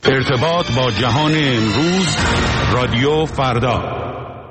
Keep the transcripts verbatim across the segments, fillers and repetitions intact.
ارتباط با جهان امروز، رادیو فردا.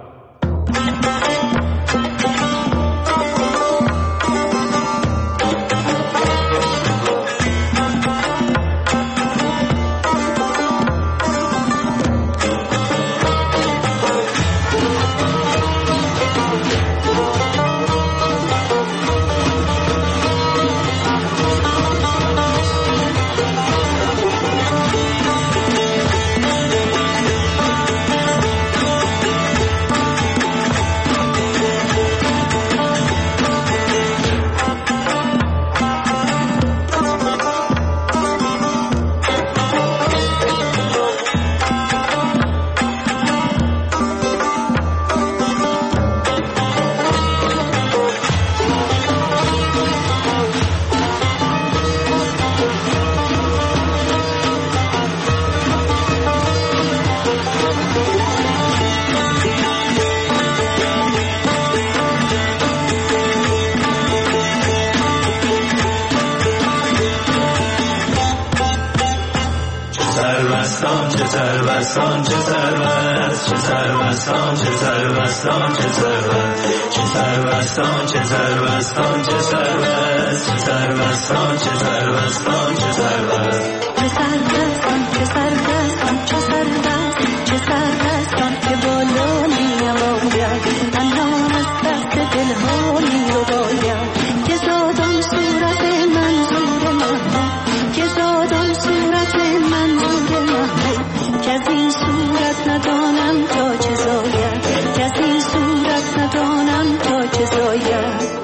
سربستان چه سربست، چه سربستان چه سربستان چه سربست، چه سربستان چه سربستان چه سربست، چه سربستان چه سربستان چه سربست، چه سربستان چه سربستان چه سربست، چه سربستان که بالا می‌آید، تنها از دست دلها می‌رباید، که زادان صورت منظور محبوب، که زادان صورت منظور محبوب، که از این صورت ندانم تا چه زاید، که از این صورت ندانم تا چه زاید.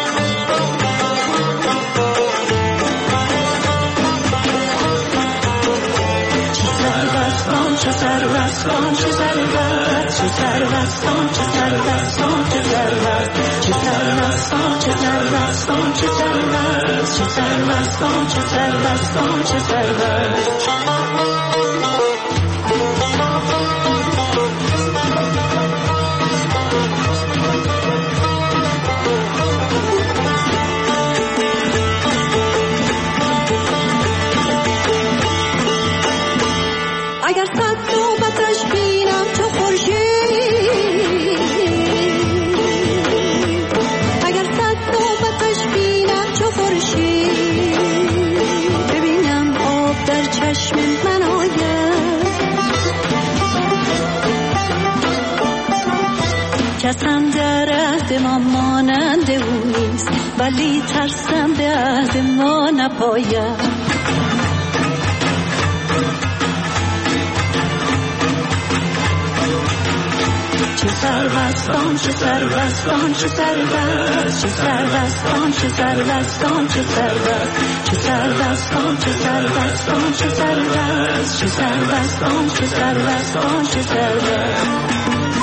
چه سربستان چه سربست، چه سربستان چه سربستان چه سربست، چه سربستان چه سربستان چه سربست، چه سربستان چه سربستان چه سربست. اگر صد نوبتش بینم چو خورشید، اگر صد نوبتش بینم چو خورشید، ببینم آب در چشم من آید، کسم در عهد ما مانند او نیست، ولی ترسم به عهد ما نپاید. چه سربستان چه سربستان چه سربست، چه سربستان چه سربستان چه سربست، چه سربستان چه سربستان چه سربست، چه سربستان چه سربستان چه سربست.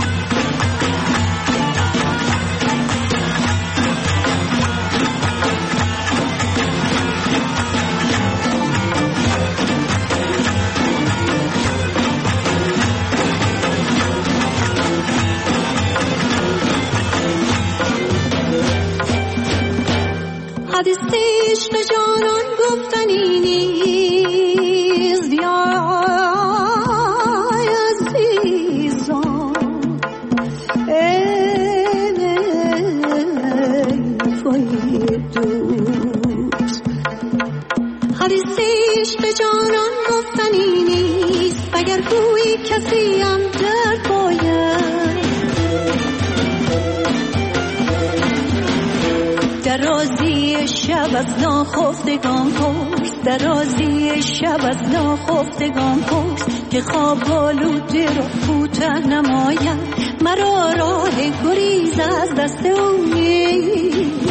حدیث عشق جانان گفتنی نیست، یا عزیزان ای فای دوست. حدیث عشق جانان گفتنی نیست، اگر گویی کسی هم درد باید، درازی شب از ناخفتگان پرس، درازی شب از ناخفتگان پرس، که خواب آلوده را کوته نماید، مرا راه گریز از دست او نیست.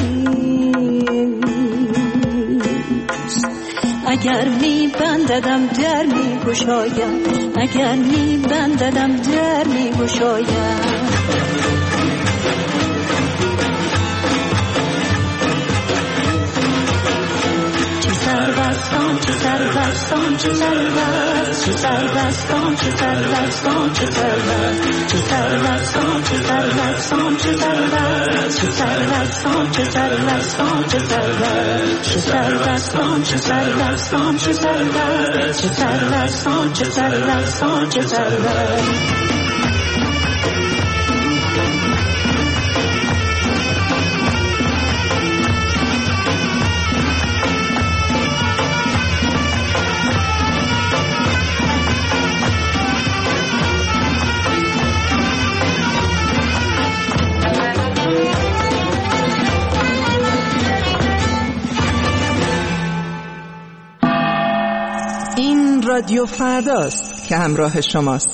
اگر می بنددم در می گشاید، اگر می بنددم در می گشاید. سربستان چه سربستان چه سربست چه سربستان چه سربستان چه سربست چه سربستان چه سربستان چه سربست چه سربستان چه سربستان چه سربست چه سربستان چه سربستان چه سربست چه سربستان چه سربستان چه سربست رادیو فرداست که همراه شماست.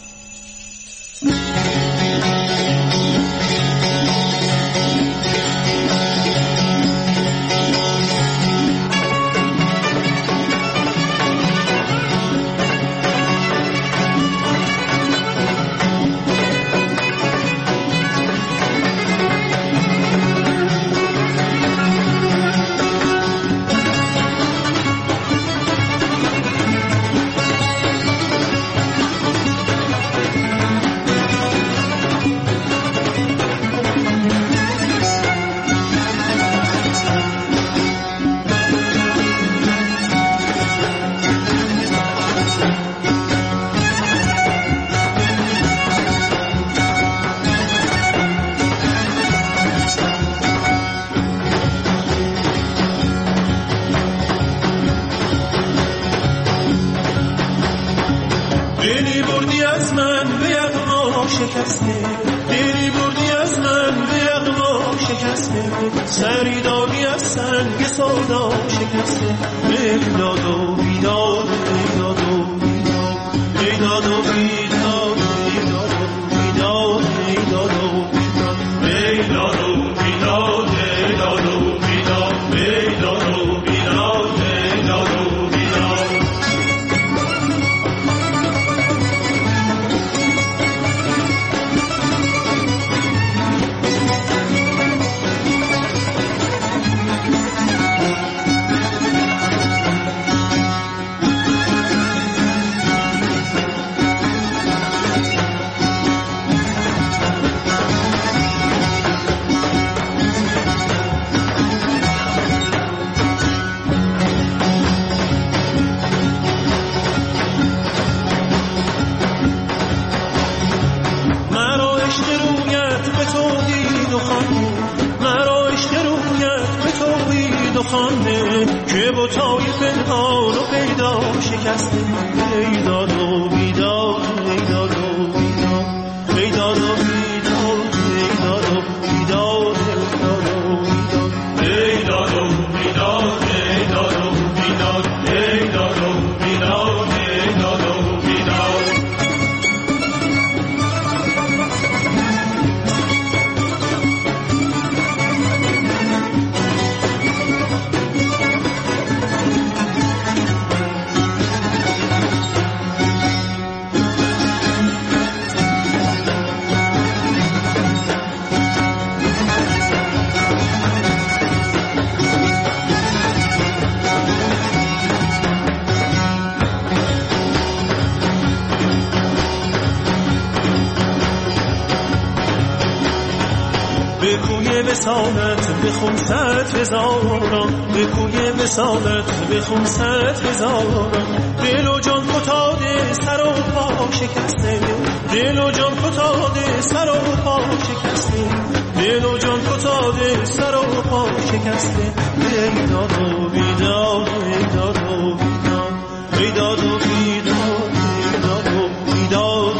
وصالت بخون صد هزاران به کوی وصالت بخون صد هزاران دل و جان فتاده سر و پا شکسته دل و جان فتاده سر و پا شکسته دل و جان فتاده سر و پا شکسته بیداد و بیداد بیداد و بیداد بیداد و بیداد بیداد و بیداد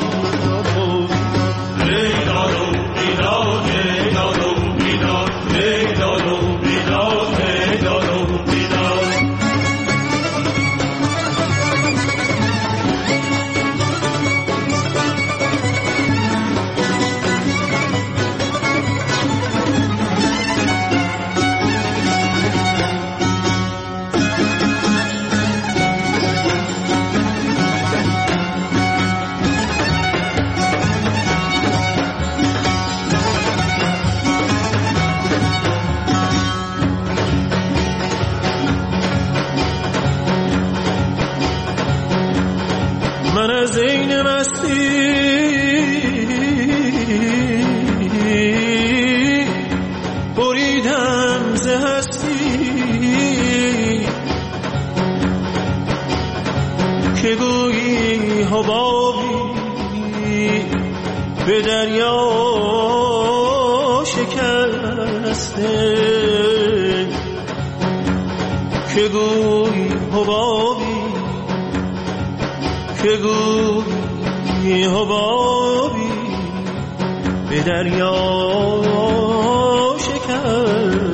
بیداد و بیداد بیداد و بیداد و بیداد بیداد و بیداد من از این مستی بریدم ز هستی که گویی حبابی به دریا شکسته که گویی حبابی که گویی حبابی به دریا شکسته.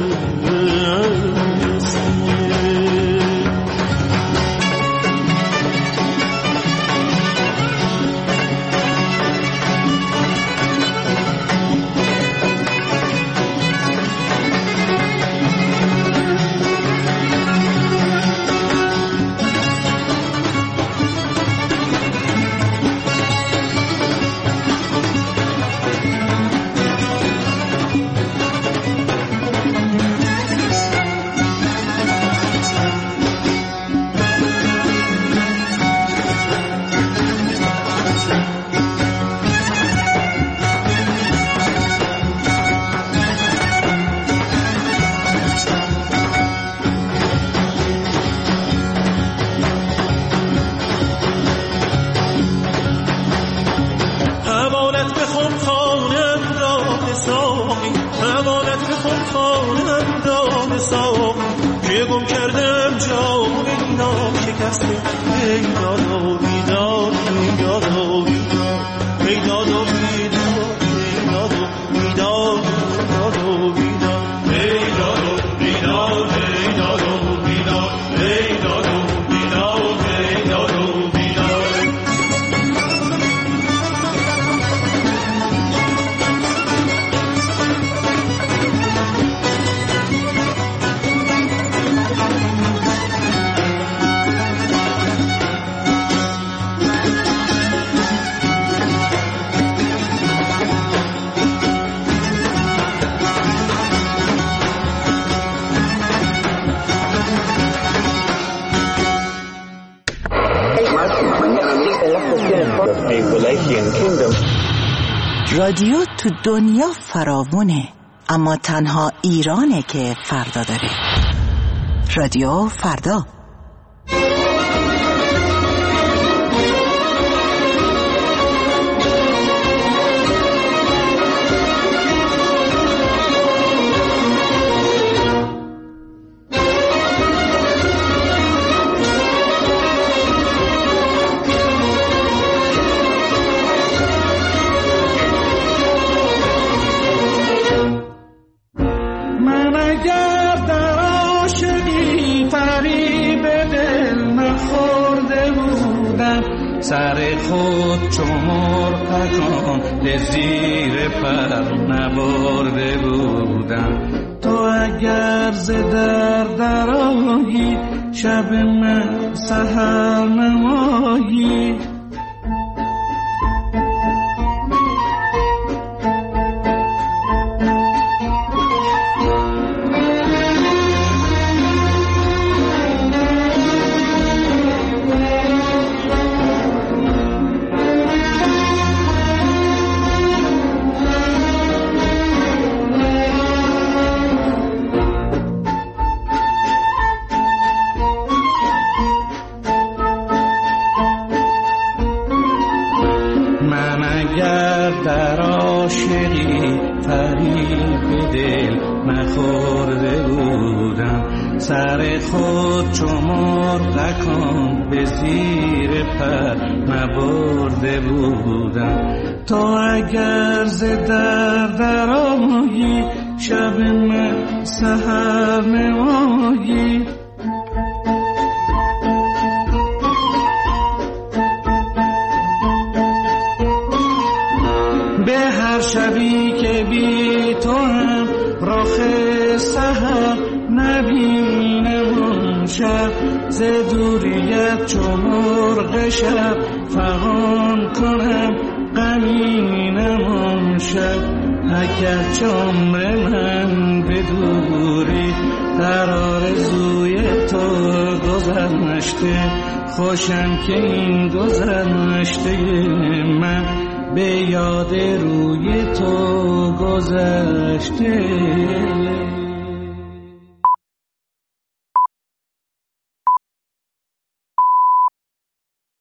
رادیو تو دنیا فراوونه، اما تنها ایرانه که فردا داره. رادیو فردا. سر خود چو مرغ تکان به زیر پر نبرده بودم. تو اگر ز در درآیی شب من سحر نمایی. در عاشقی فریب دل نخورده بودم. سر خود چو مرغکان به زیر پر نبرده بودم. تو اگر ز در درآیی شب من سحر نمایی. به هر شبی که بی تو هم رخ سحر نبینم اون شب، ز دوریت چو مرغ شب فغان کنم غمینم اون شب. اگر عمر من به دوری در آرزوی تو گذشته، خوشم که این گذشته من به یاد روی تو گذشته.